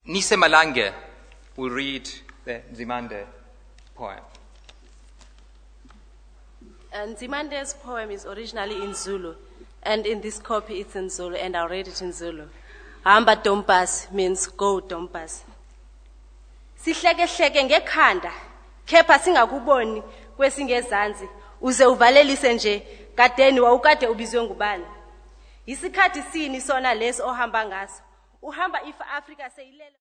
Nise Malange will read the Nzimande poem. And Nzimande's poem is originally in Zulu, and in this copy it's in Zulu, and I'll read it in Zulu. Hamba Dompas means go Dompas. Sihleke ngekhanda, kepha singakuboni kwesingezansi, uze uvalelise nje, kadeni wawukade ubizwe ngubani. Isikhathi sini sona leso ohamba ngaso, uhamba ifa Africa seyilele.